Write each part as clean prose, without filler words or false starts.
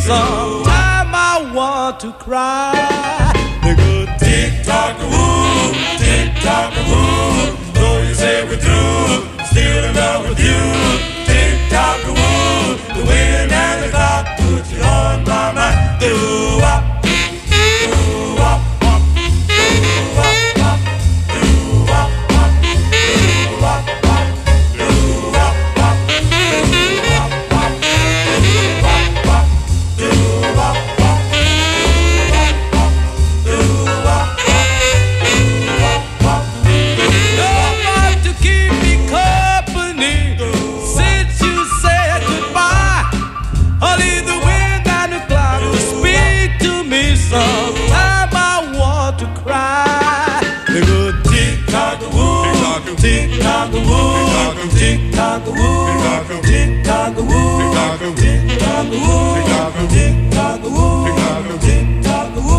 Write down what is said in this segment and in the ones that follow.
sometime I want to cry. They go tick-tock-a-woo, tick-tock-a-woo. Though you say we're through, still in love with you. Tick-tock-a-woo, the wind and the clock put you on my mind. Do-wop, do-wop, wop, do-wop, wop, do-wop, wop, do-wop, wop, do-wop, wop, do-wop, wop, do-wop, wop, do-wop, wop, do-wop, wop, nobody to keep me company since you said goodbye. Only the wind and the clock to speak to me. Sometime I want to cry. They go tick-tock-a-woo, tick-tock-a-woo, tick-tock-a-woo, tick-tock-a-woo, tick-tock-a-woo, tick-tock-a-woo, tick-tock-a-woo, tick-tock-a-woo.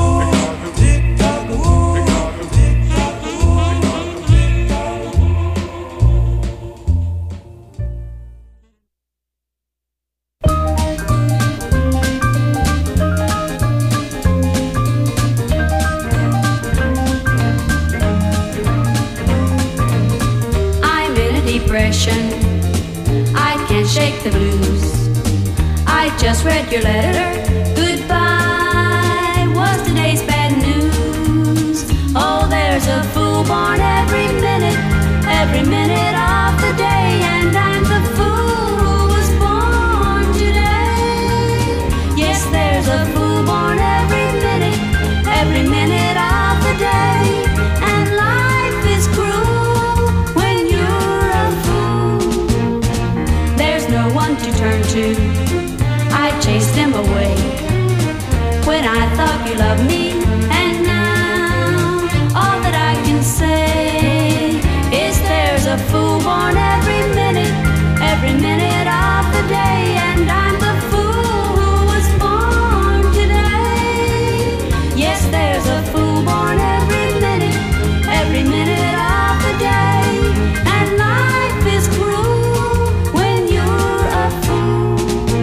I can't shake the blues. I just read your letter. Goodbye was today's bad news. Oh, there's a fool born every minute of the day, and I'm the fool who was born today. Yes, there's a fool born every minute of the day, and life is cruel when you're a fool. There's no one to turn to. I chased him away when I thought you loved me, and now all that I can say is there's a fool born every minute of the day, and I'm the fool who was born today. Yes, there's a fool born every minute of the day, and life is cruel when you're a fool.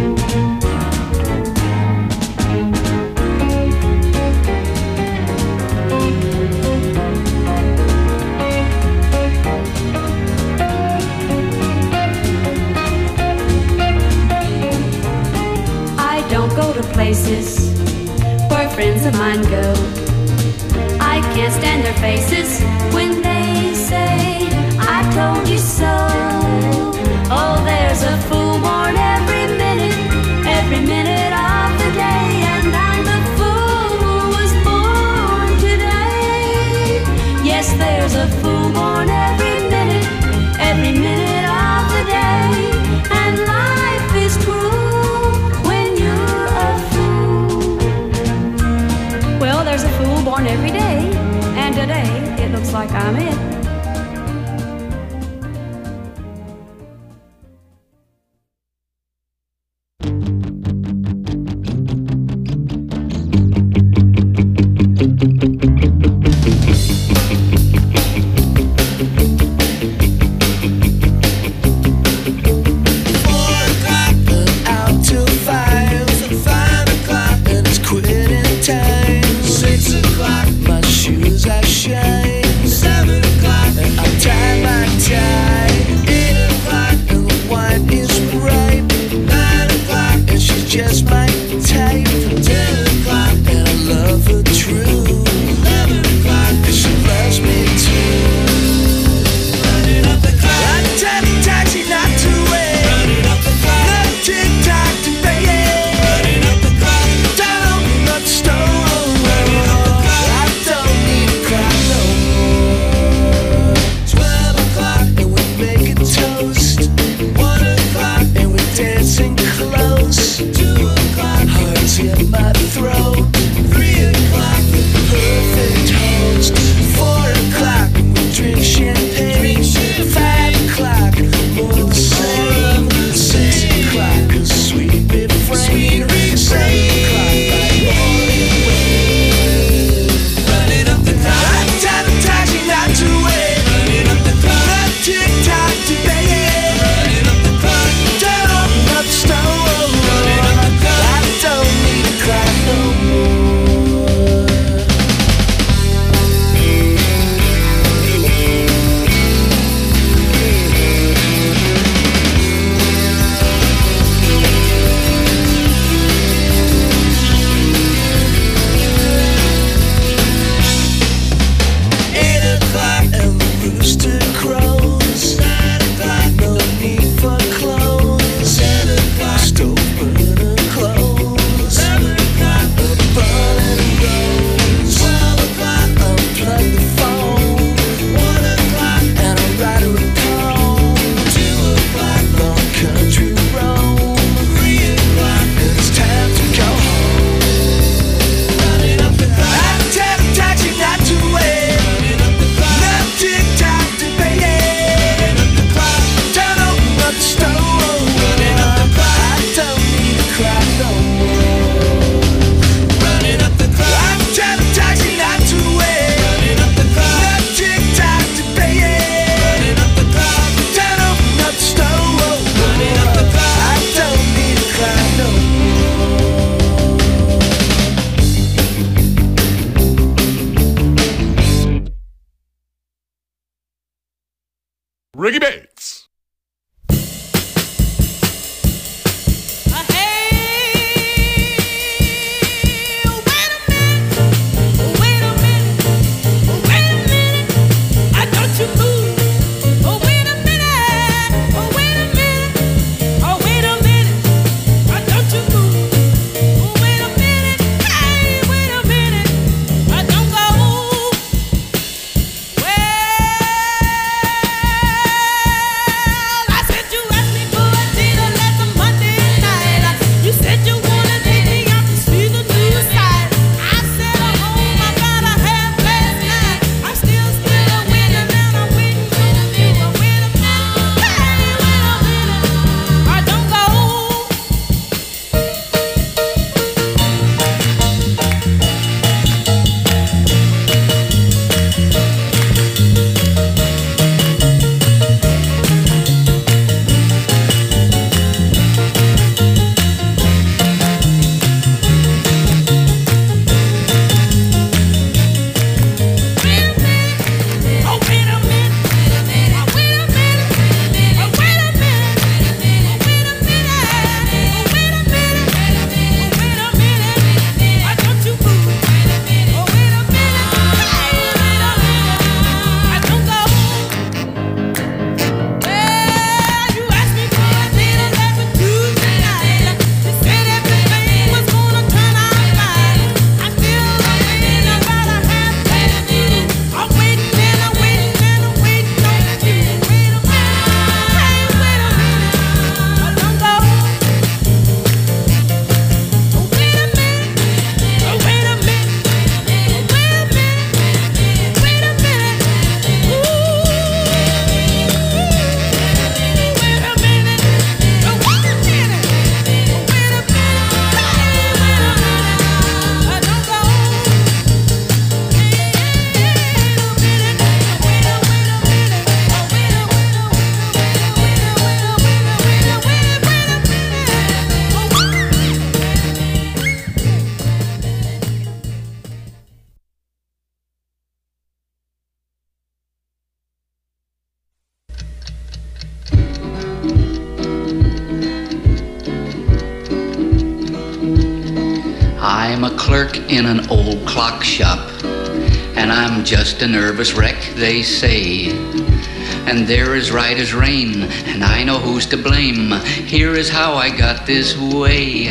I don't go to places where friends of mine go. I can't stand their faces when they say, I told you so. Oh, there's a fool born every minute of the day, and I'm the fool who was born today. Yes, there's a fool born every minute of the day, and life is cruel when you're a fool. Well, there's a fool born every day, and today it looks like I'm it. Time, 6 o'clock, my shoes are shine. 7 o'clock. I'm a clerk in an old clock shop, and I'm just a nervous wreck, they say. And they're as right as rain, and I know who's to blame. Here is how I got this way.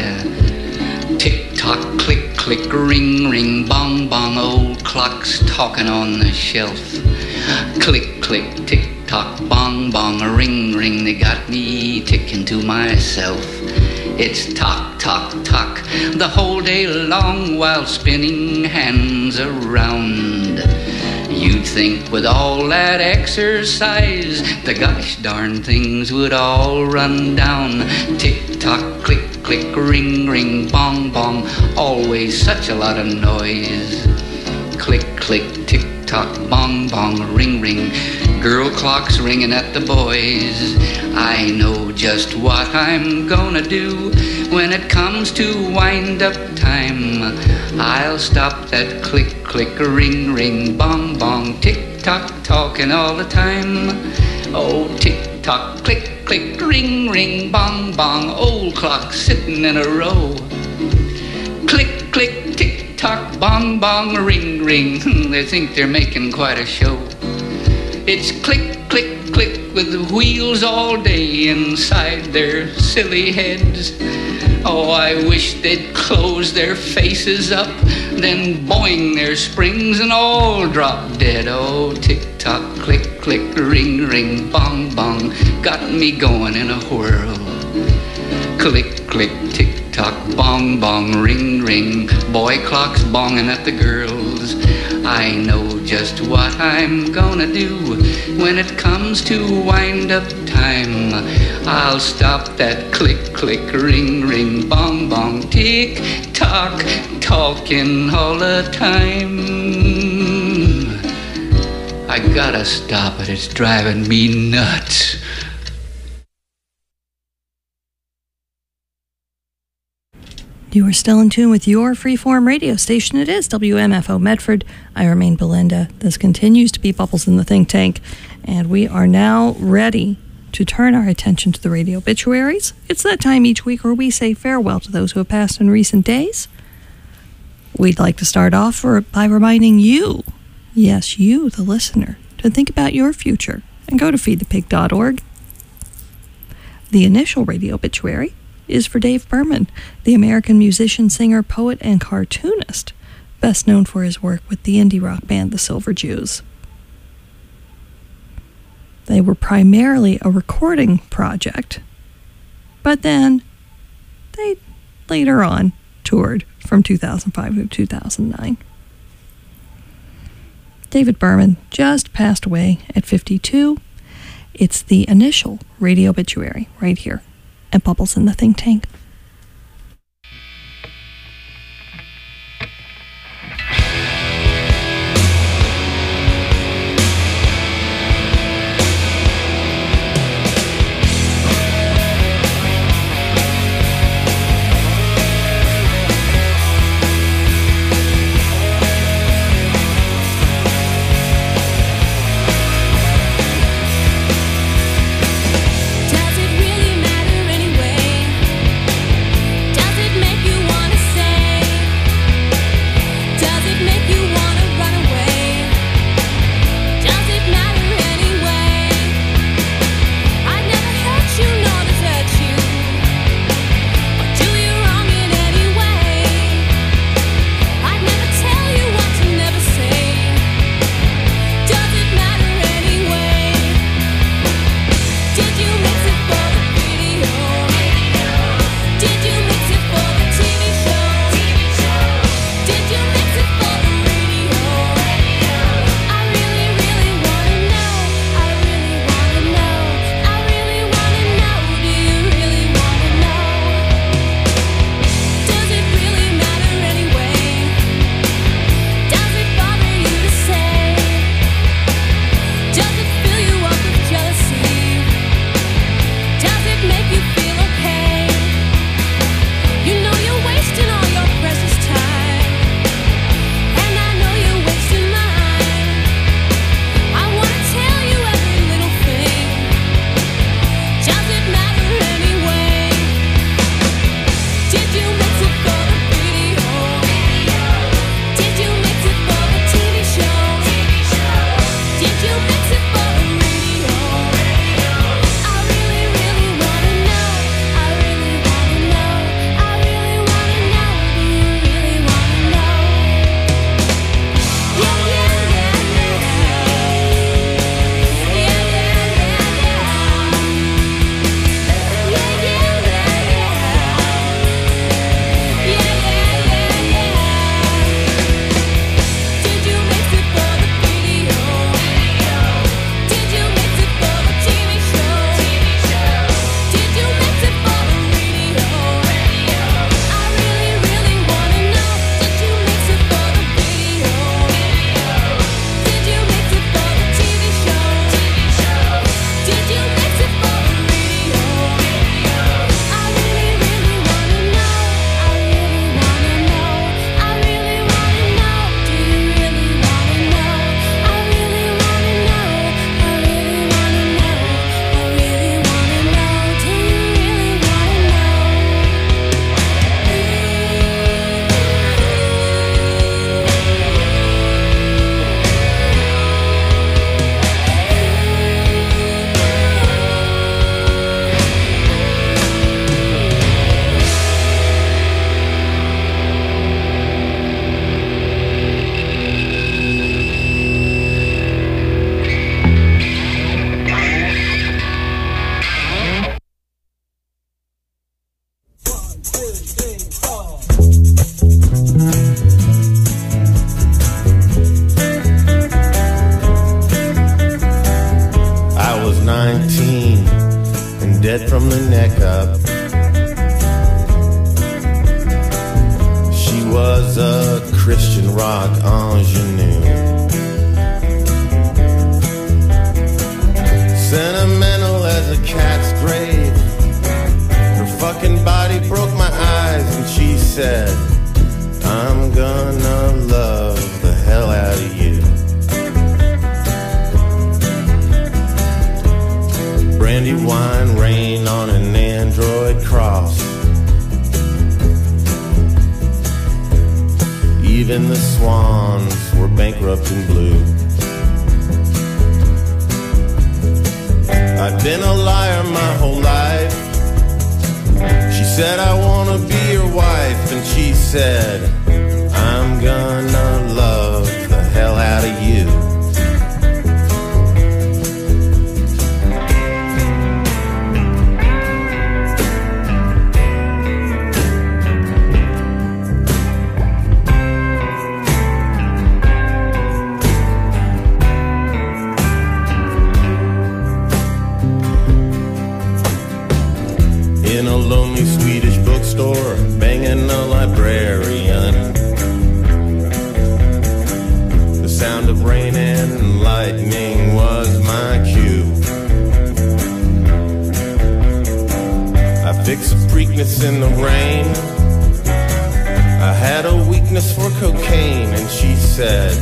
Tick-tock, click, click, ring, ring, bong, bong, old clock's talking on the shelf. Click, click, tick-tock, bong, bong, ring, ring, they got me ticking to myself. It's tock, tock, tock, the whole day long while spinning hands around. You'd think with all that exercise, the gosh darn things would all run down. Tick-tock, click, click, ring, ring, bong, bong, always such a lot of noise. Click, click, tick-tock, bong, bong, ring, ring, girl clocks ringing at the boys. I know just what I'm gonna do when it comes to wind-up time. I'll stop that click, click, ring, ring, bong, bong, tick-tock, talking all the time. Oh, tick-tock, click, click, ring, ring, bong, bong, old clock sitting in a row. Click, click, tick-tock, bong, bong, ring, ring, they think they're making quite a show. It's click, click, click with the wheels all day inside their silly heads. Oh, I wish they'd close their faces up, then boing their springs and all drop dead. Oh, tick-tock, click, click, ring, ring, bong, bong, got me going in a whirl. Click, click, tick-tock, bong, bong, ring, ring, boy clocks bonging at the girls. I know just what I'm gonna do when it comes to wind-up time. I'll stop that click, click, ring, ring, bong, bong, tick-tock, talking all the time. I gotta stop it, it's driving me nuts. You are still in tune with your freeform radio station. It is WMFO Medford. I remain Belinda. This continues to be Bubbles in the Think Tank. And we are now ready to turn our attention to the radio obituaries. It's that time each week where we say farewell to those who have passed in recent days. We'd like to start off by reminding you, yes, you, the listener, to think about your future and go to feedthepig.org. The initial radio obituary is for Dave Berman, the American musician, singer, poet, and cartoonist, best known for his work with the indie rock band The Silver Jews. They were primarily a recording project, but then they later on toured from 2005 to 2009. David Berman just passed away at 52. It's the initial radio obituary right here at Bubbles in the Think Tank. Does it really matter anyway? I was 19 and dead from the neck up. She was a Christian rock ingenue, sentimental as a cat's grave. Her fucking body broke my eyes and she said, I'm gonna love the hell out of you. Brandy wine rain on an android cross. Even the swans were bankrupt and blue. I've been a liar my whole life. She said I wanna be your wife, and she said I'm gonna love the hell out of you. In a lonely Swedish bookstore, banging a librarian. The sound of rain and lightning was my cue. I fixed a Preakness in the rain. I had a weakness for cocaine, and she said,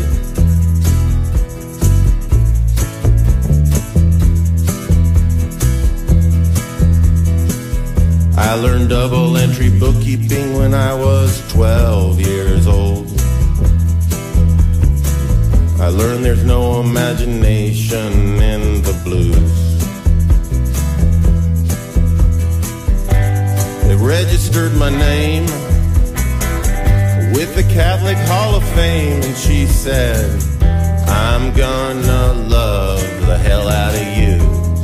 I learned double entry bookkeeping when I was 12 years old. I learned there's no imagination in the blues. They registered my name with the Catholic Hall of Fame, and she said, I'm gonna love the hell out of you.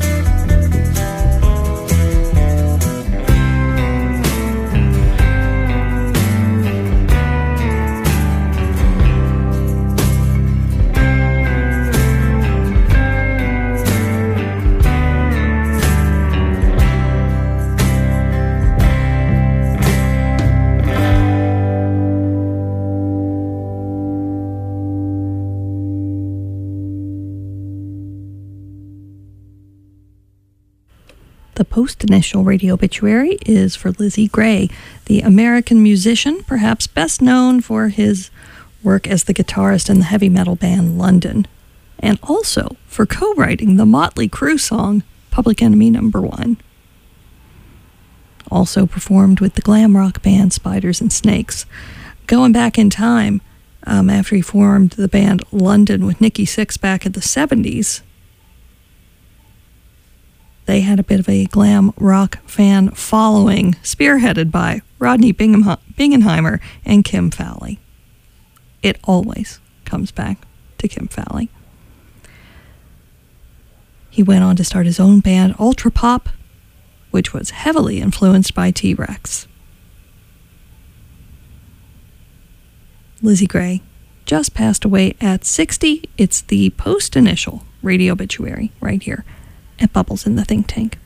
The post-initial radio obituary is for Lizzie Gray, the American musician, perhaps best known for his work as the guitarist in the heavy metal band London, and also for co-writing the Motley Crue song Public Enemy No. 1. Also performed with the glam rock band Spiders and Snakes. Going back in time, after he formed the band London with Nikki Sixx back in the 70s, they had a bit of a glam rock fan following, spearheaded by Rodney Bingenheimer and Kim Fowley. It always comes back to Kim Fowley. He went on to start his own band, Ultra Pop, which was heavily influenced by T-Rex. Lizzie Gray just passed away at 60. It's the post-initial radio obituary right here at Bubbles in the Think Tank.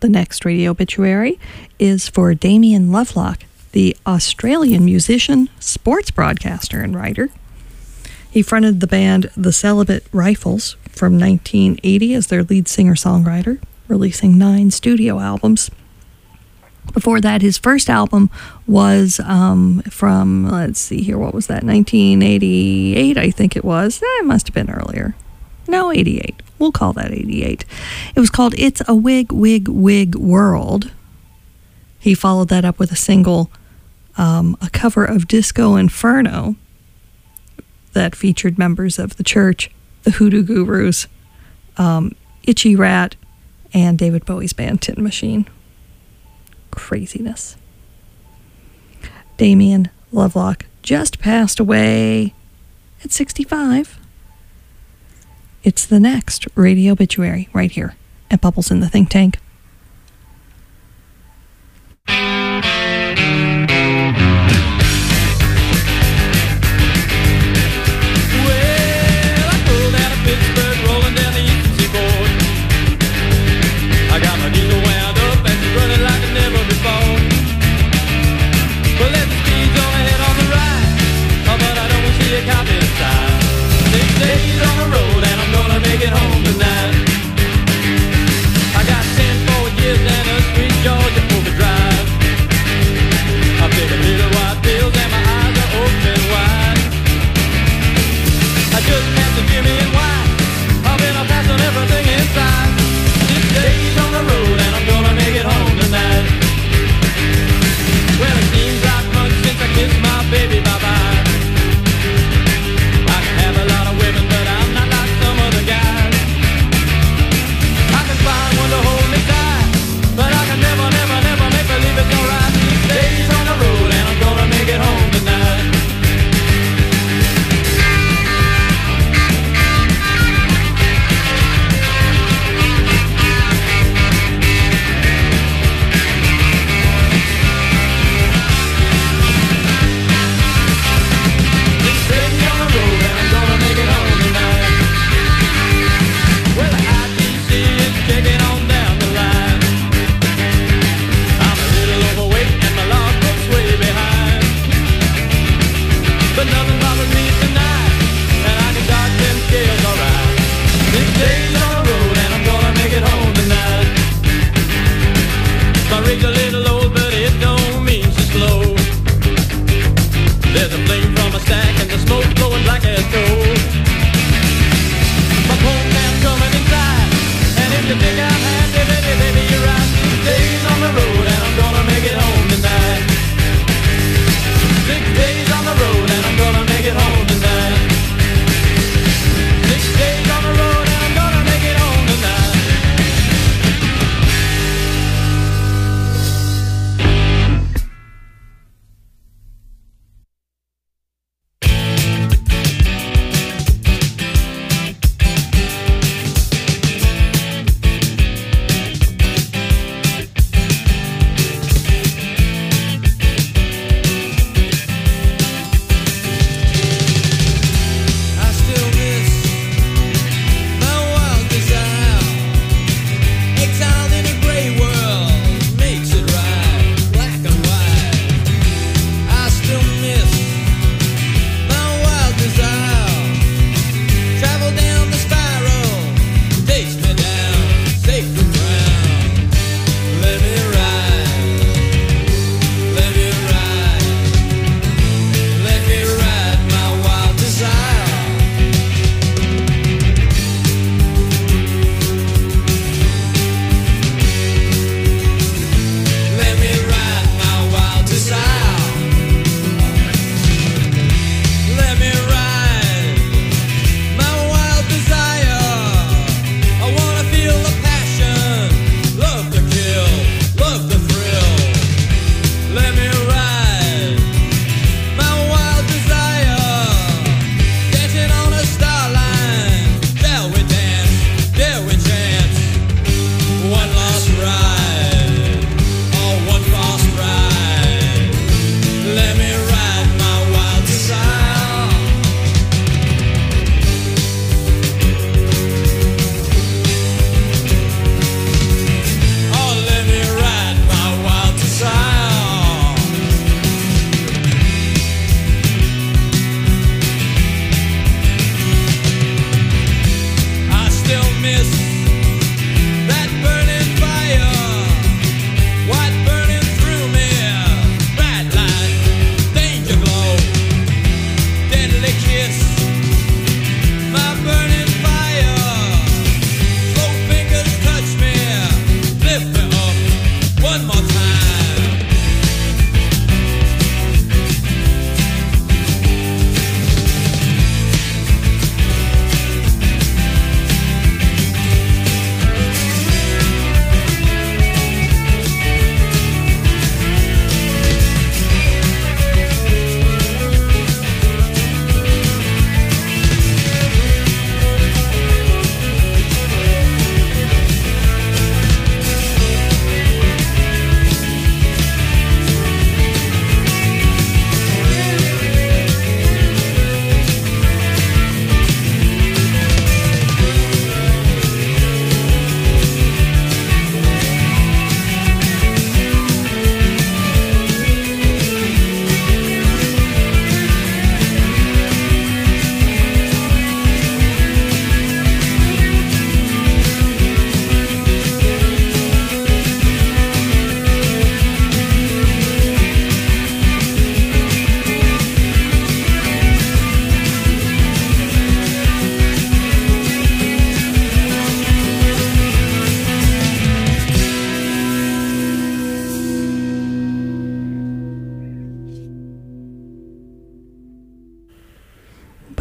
The next radio obituary is for Damien Lovelock, the Australian musician, sports broadcaster, and writer. He fronted the band The Celibate Rifles from 1980 as their lead singer-songwriter, releasing 9 studio albums. Before that, his first album was from, let's see here, what was that, 1988, I think it was. It must have been earlier. No, 88. We'll call that 88. It was called It's a Wig, Wig, Wig World. He followed that up with a single, a cover of Disco Inferno that featured members of The Church, the Hoodoo Gurus, Itchy Rat, and David Bowie's band Tin Machine. Craziness. Damien Lovelock just passed away at 65. It's the next radio obituary right here at Bubbles in the Think Tank. Days on the road and I'm gonna make it home tonight. I got 10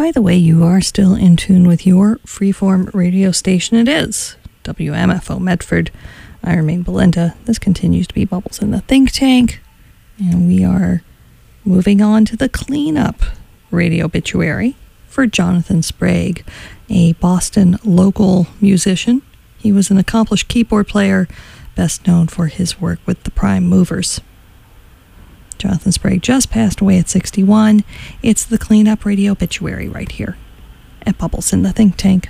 By the way, you are still in tune with your freeform radio station. It is WMFO Medford. I remain Belinda. This continues to be Bubbles in the Think Tank. And we are moving on to the cleanup radio obituary for Jonathan Sprague, a Boston local musician. He was an accomplished keyboard player, best known for his work with the Prime Movers. Jonathan Sprague just passed away at 61. It's the cleanup radio obituary right here at Bubbles in the Think Tank.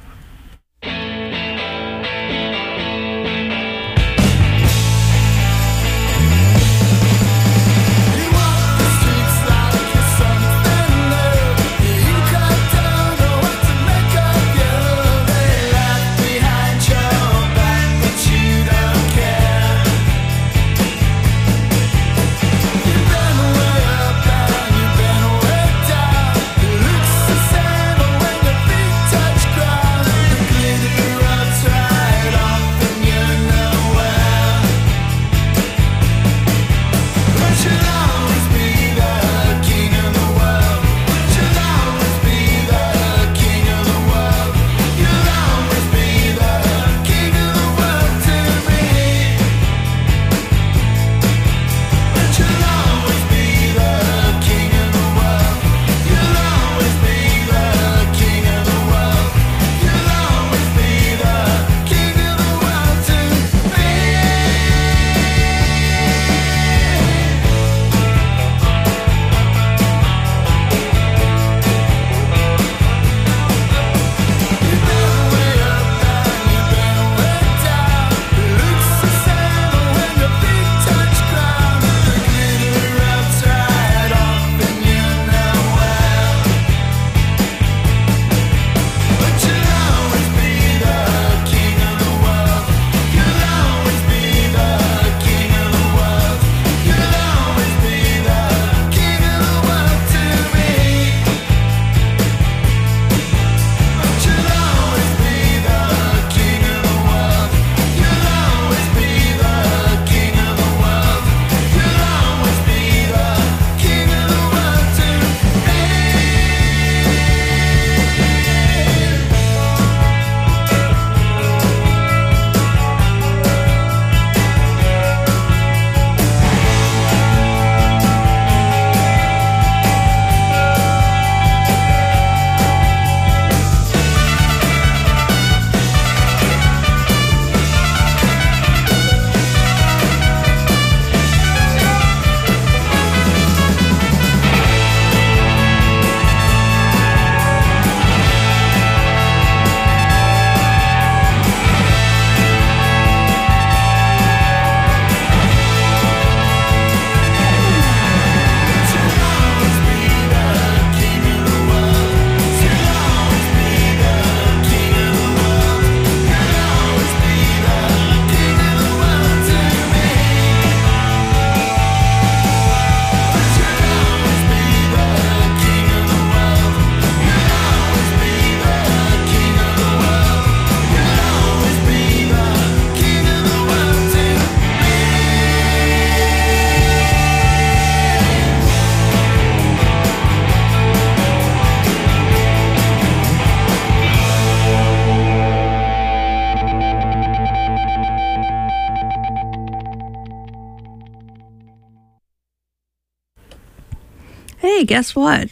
Hey, guess what?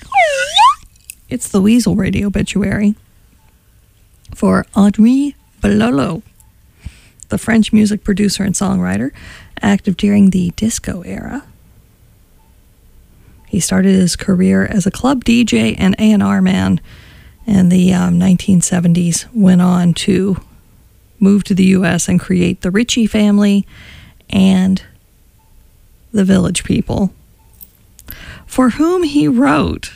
It's the Weasel radio obituary for Henri Belolo, the French music producer and songwriter, active during the disco era. He started his career as a club DJ and A&R man in the 1970s, went on to move to the U.S. and create the Ritchie Family and the Village People, for whom he wrote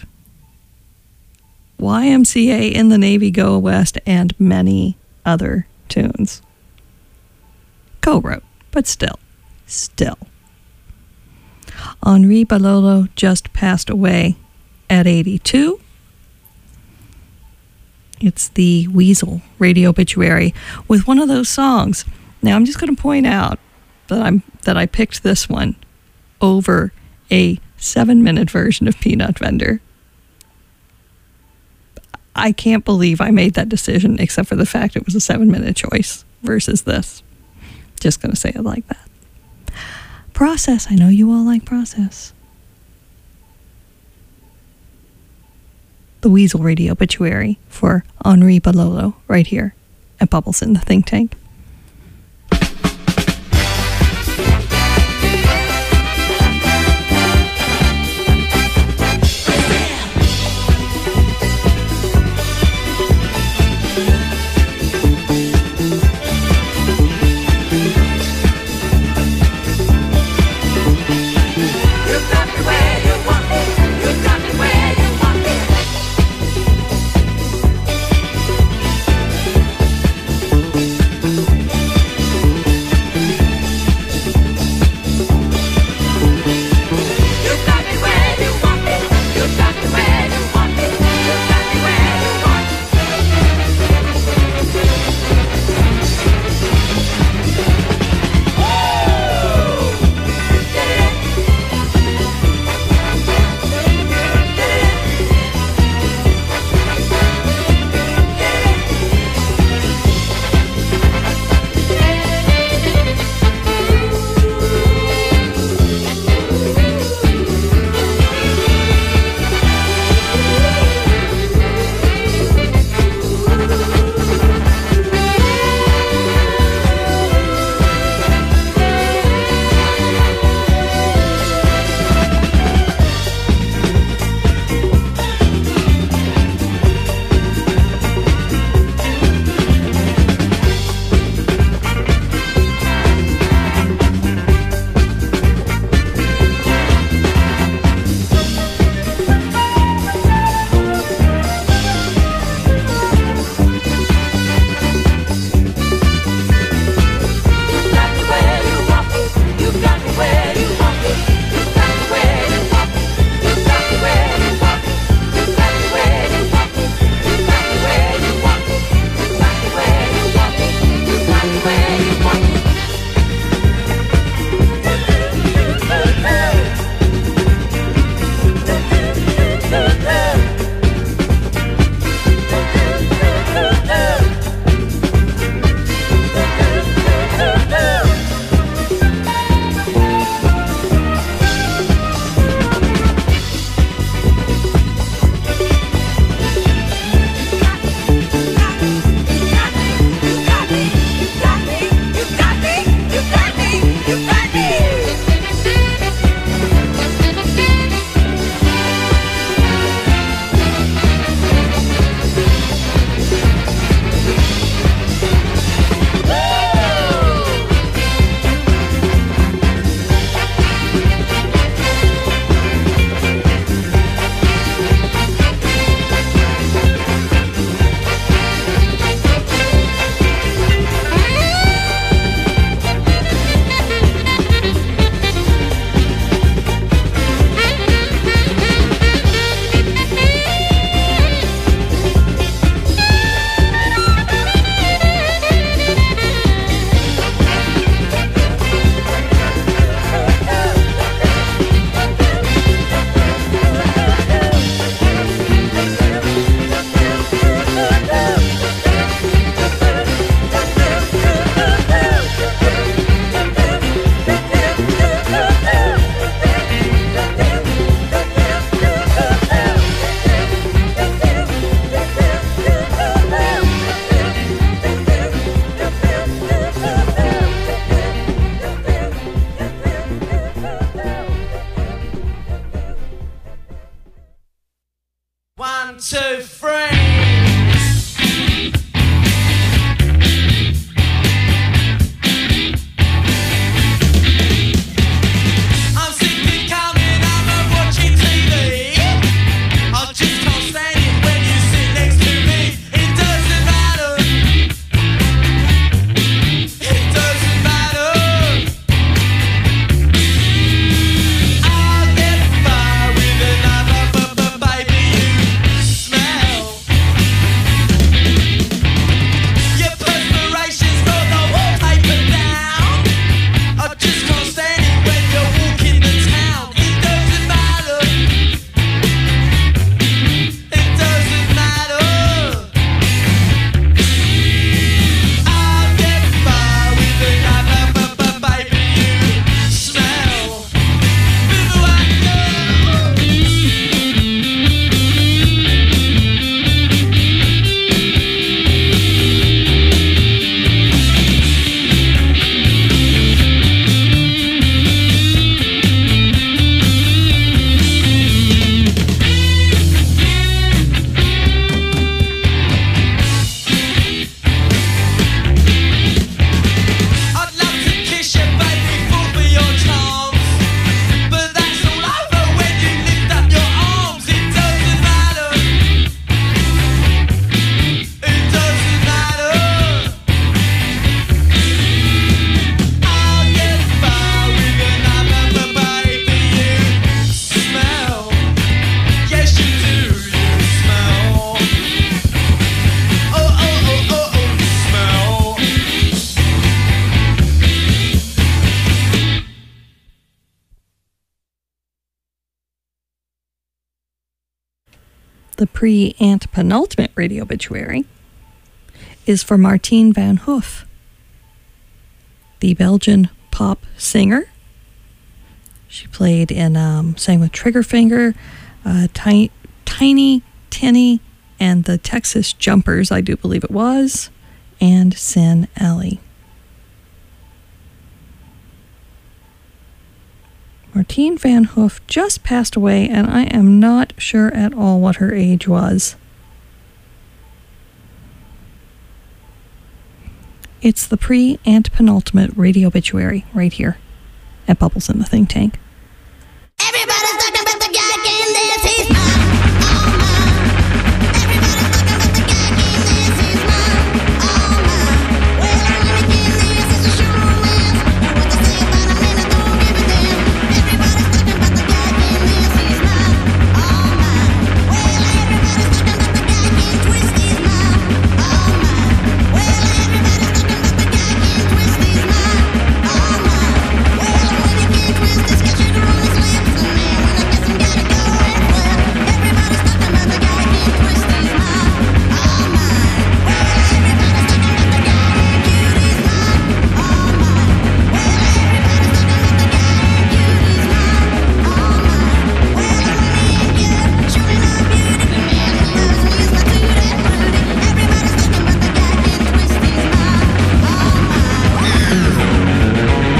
YMCA in the Navy Go West and many other tunes. Co-wrote, but still. Henri Belolo just passed away at 82. It's the Weasel radio obituary with one of those songs. Now, I'm just going to point out that I picked this one over a 7-minute version of Peanut Vendor. I can't believe I made that decision, except for the fact it was a 7-minute choice versus this. Just going to say it like that. Process. I know you all like Process. The Weasel Radio obituary for Henri Balolo right here at Bubbles in the Think Tank. Smell The pre-antepenultimate radio obituary is for Martine van Hoof, the Belgian pop singer. She played in, sang with Triggerfinger, Tiny Tinny, and the Texas Jumpers, I do believe it was, and Sin Alley. Martine van Hoof just passed away, and I am not sure at all what her age was. It's the pre-antepenultimate radio obituary right here at Bubbles in the Think Tank. Everybody's talking about the guy can dance, he's mine, all mine. Everybody's talking about the guy can dance, he's mine, all mine. Well, I really can dance, it's a show romance. And what they say about him, and I don't give a damn. Everybody's talking about the guy can dance, he's mine, all mine. Well, everybody's talking about the guy can twist, he's mine, all mine. Well, everybody's talking about the guy can twist, he's mine, all mine. Well, when he can twist, it's got sugar on his lips. And man, when I guess I'm gotta go elsewhere. Everybody's talking about the guy can twist, he's mine, all mine. Well, everybody's talking about the guy can cute, he's mine, all mine. Well, everybody's talking about the guy can cute, he's mine, all mine. Well, when me and you shooting our beauty, the man who loves me is my tutti frutti. Everybody's talking about the guy can twist, he's mine, all mine.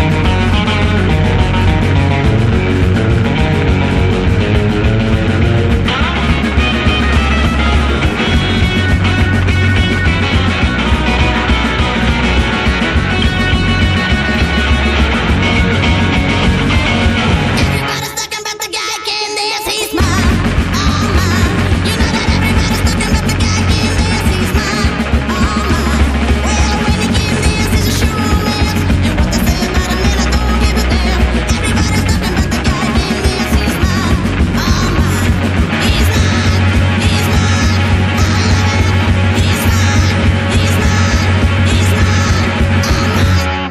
Everybody's talking about the guy can dance, he's mine, all mine. You know that everybody's talking about the guy can dance, he's mine, all mine. Well, when he can dance, it's a show romance. And what they say about him, and I don't give a damn. Everybody's talking about the guy can dance, he's mine, all mine. He's mine, he's mine, I love it. He's mine, he's mine, he's mine, all mine.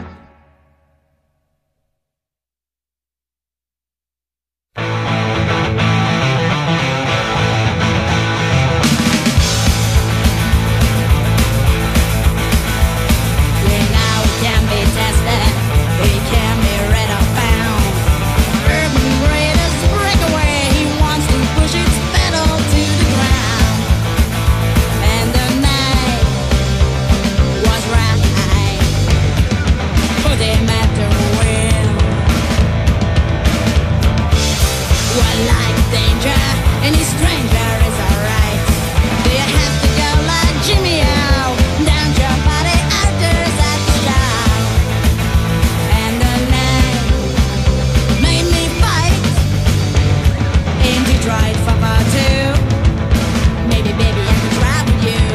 We know it can be tested, it can be read or found. Urban greatest breakaway, he wants to push its pedal to the ground. And the night was right, put him at the wheel. Well, like danger, any stranger is alright. Do you have to go like Jimmy O? Down your body, outdoors at the job. And the night made me fight in Detroit for part two. Maybe, baby, I can drive with you.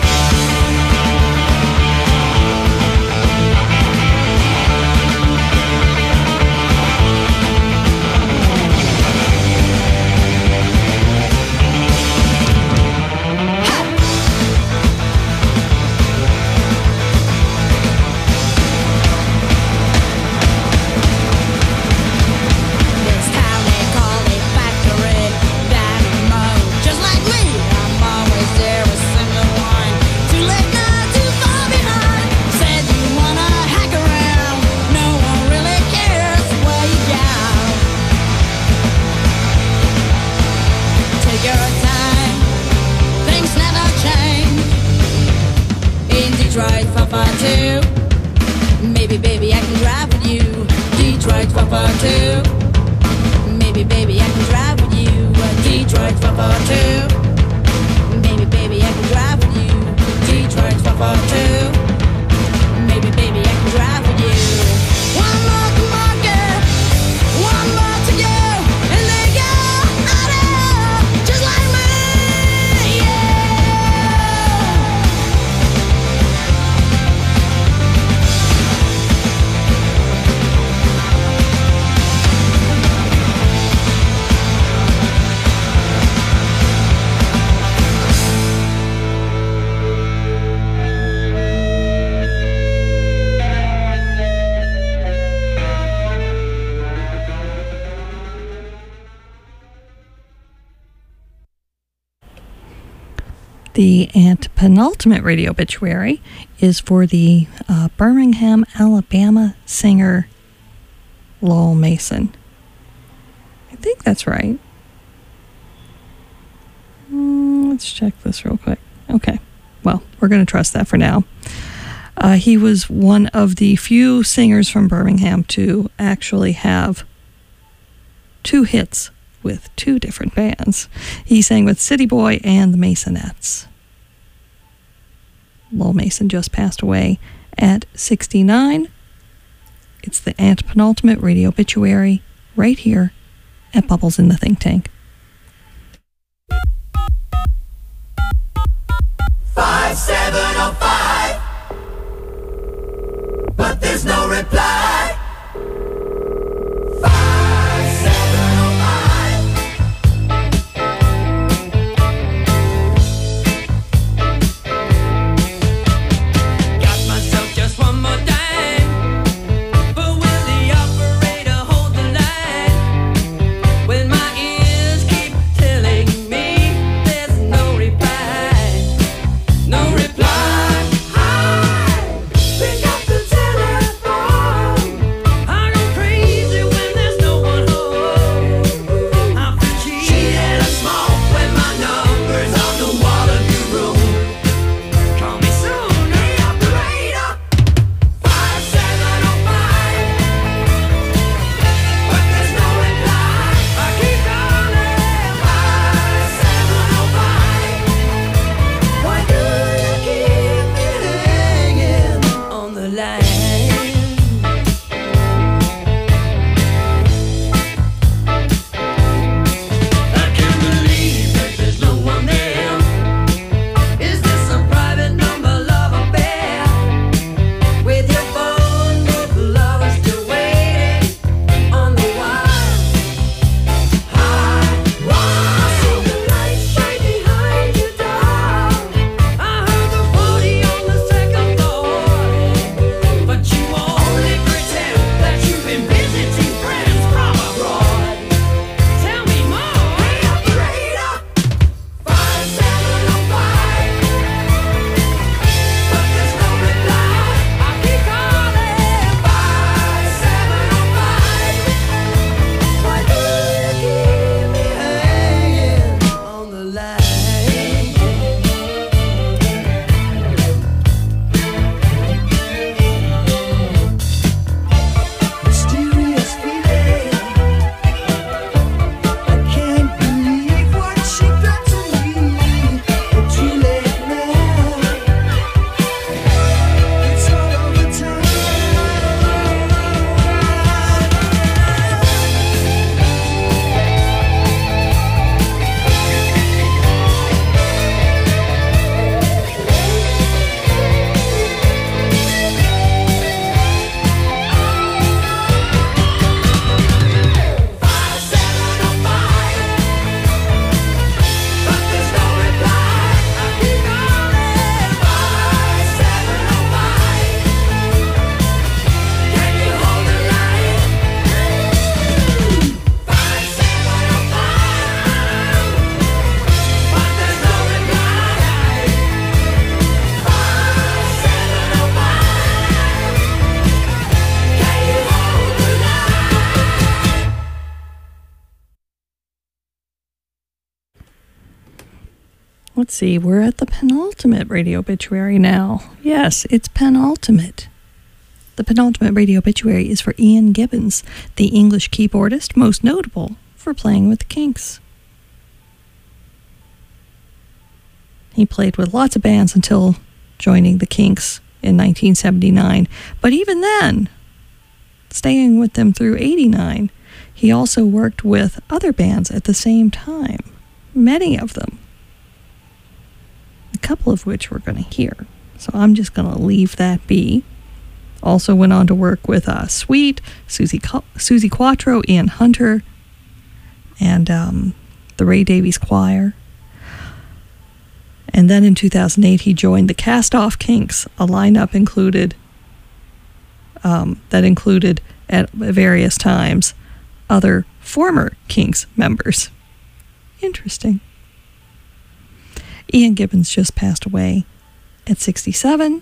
This town they call a factory, dynamo. Just like me, I'm always there with someone. Too late now, too far behind. Said you wanna hack around, no one really cares where you go. Take your time, things never change. In Detroit for part two. Maybe, baby, I can drive with you. Detroit for part two. Maybe, baby, I can drive with you. Detroit for part two. Maybe, baby, I can drive with you. Detroit for part two. Maybe, baby, I can drive with you. One more to market, one more to go, and they go out of here, just like me, yeah. The antepenultimate radio obituary is for the Birmingham, Alabama singer Lowell Mason. I think that's right. Let's check this real quick. Okay. Well, we're going to trust that for now. He was one of the few singers from Birmingham to actually have 2 hits with 2 different bands. He sang with City Boy and the Masonettes. Lowell Mason just passed away at 69. It's the antepenultimate radio obituary right here at Bubbles in the Think Tank. 5705, but there's no reply. 5705. Got myself just one more dime, but will the operator hold the line when my ears keep telling me there's no reply? No reply. Pick up the telephone. I go crazy when there's no one home. I feel cheated and small when my number's on the wall of your room. Call me soon, hey operator. 5705. But there's no reply. I keep calling. 5705. Why do you keep me hanging on the line? I can't believe that there's no one there. Is this a private number love affair? With your phone book lovers still waiting on the wire. I see the light shine behind your door. I heard the party on the second floor, but you only pretend that you've been visiting friends from abroad. Tell me more, hey operator. 5705, but there's no reply. I keep calling. 5705. Why do you keep me hanging on the line? Mysterious feeling. I can't believe what she done to me. But too late now. It's all over time. But there's no reply. I keep calling. 5705. Can you hold the line? 5705. But there's no reply. 5705. Can you hold the line? Let's see, we're at the penultimate radio obituary now. Yes, it's penultimate. The penultimate radio obituary is for Ian Gibbons, the English keyboardist most notable for playing with the Kinks. He played with lots of bands until joining the Kinks in 1979. But even then, staying with them through 89, he also worked with other bands at the same time, many of them. A couple of which we're going to hear. So I'm just going to leave that be. Also went on to work with Sweet, Susie Quattro, Ian Hunter, and the Ray Davies Choir. And then in 2008, he joined the Cast-Off Kinks, a lineup that included at various times other former Kinks members. Interesting. Ian Gibbons just passed away at 67.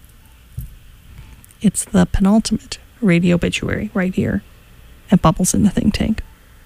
It's the penultimate radio obituary right here at Bubbles in the Think Tank.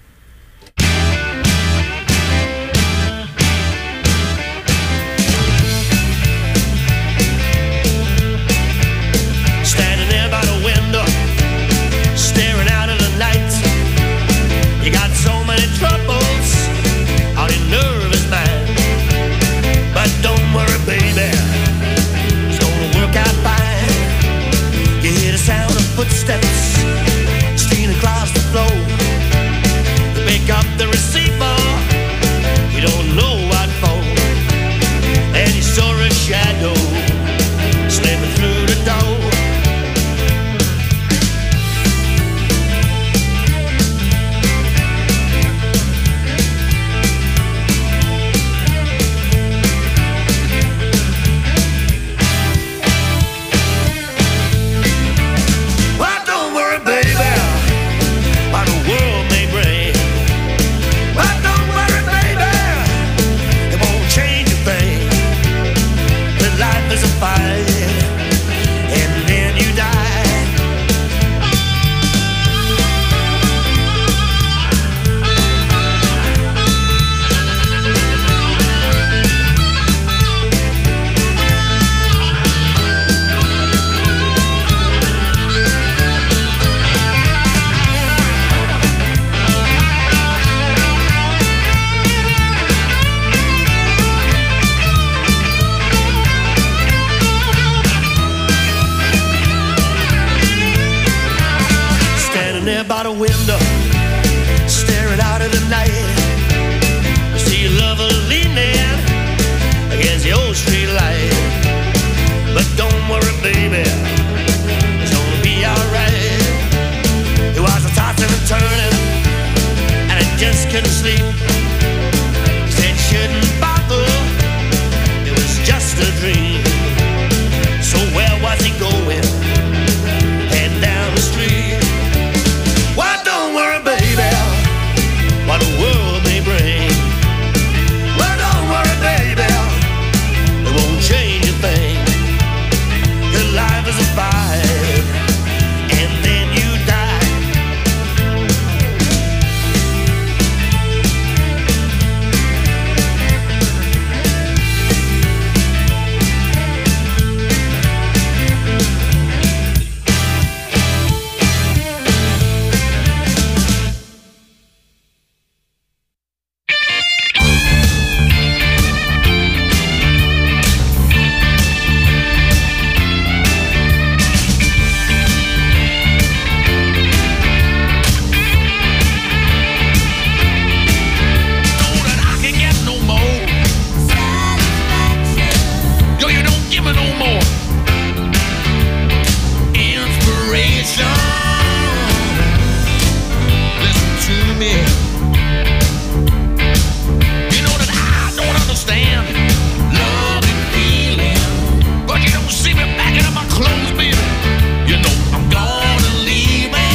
Standing there by the window, staring out of the night. You got so many troubles on your nervous mind. But don't worry, baby, it's gonna work out fine. You hear the sound of footsteps streaming across the floor. You pick up the receiver, you don't know what for. And you saw a shadow slipping through the door. Well, don't worry, baby, what the world may bring. Well, don't worry, baby, it won't change a thing. The life is a fight, and then you die. Standing there by the window, staring out of the night. You see your lover leaning against the old street light. But don't worry, baby, it's gonna be alright. It was a tossing and turning, and I just couldn't sleep. He said you shouldn't bother, it was just a dream. So where was he going? Heading down the street. Why don't worry, baby, what the world may bring. Well, don't worry, baby, it won't change a thing. Your life is a fight, and then you die. Know that I can get no more. Yo, you don't give me no more inspiration. Listen to me. You know that I don't understand love and feeling, but you don't see me backing up my clothes, baby. You know I'm gonna leave me.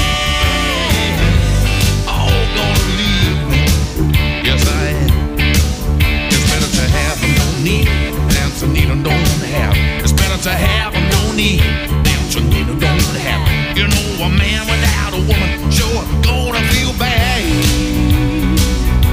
Oh, gonna leave me. Yes, I am. It's better to have and don't need than to need and don't have. It's better to have and don't need than to need and don't have. You know, a man without a woman sure gonna feel bad.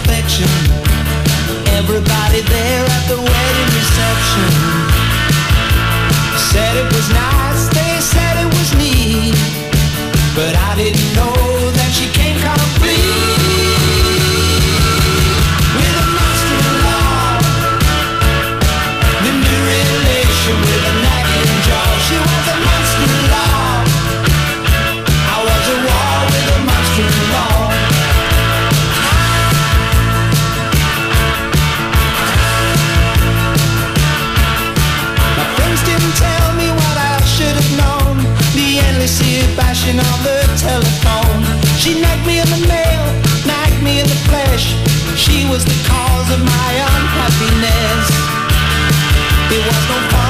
affection. Everybody there at the wedding reception said it was nice, they said it was neat, but I didn't know that she came complete with a monster-in-law, the new relation with a nagging jaw. She was a monster-in-law, I was a war with a monster-in-law. My friends didn't tell me what I should have known, the endless ear bashing on the telephone. She nagged me in the mail, nagged me in the flesh. She was the cause of my unhappiness. It was no fun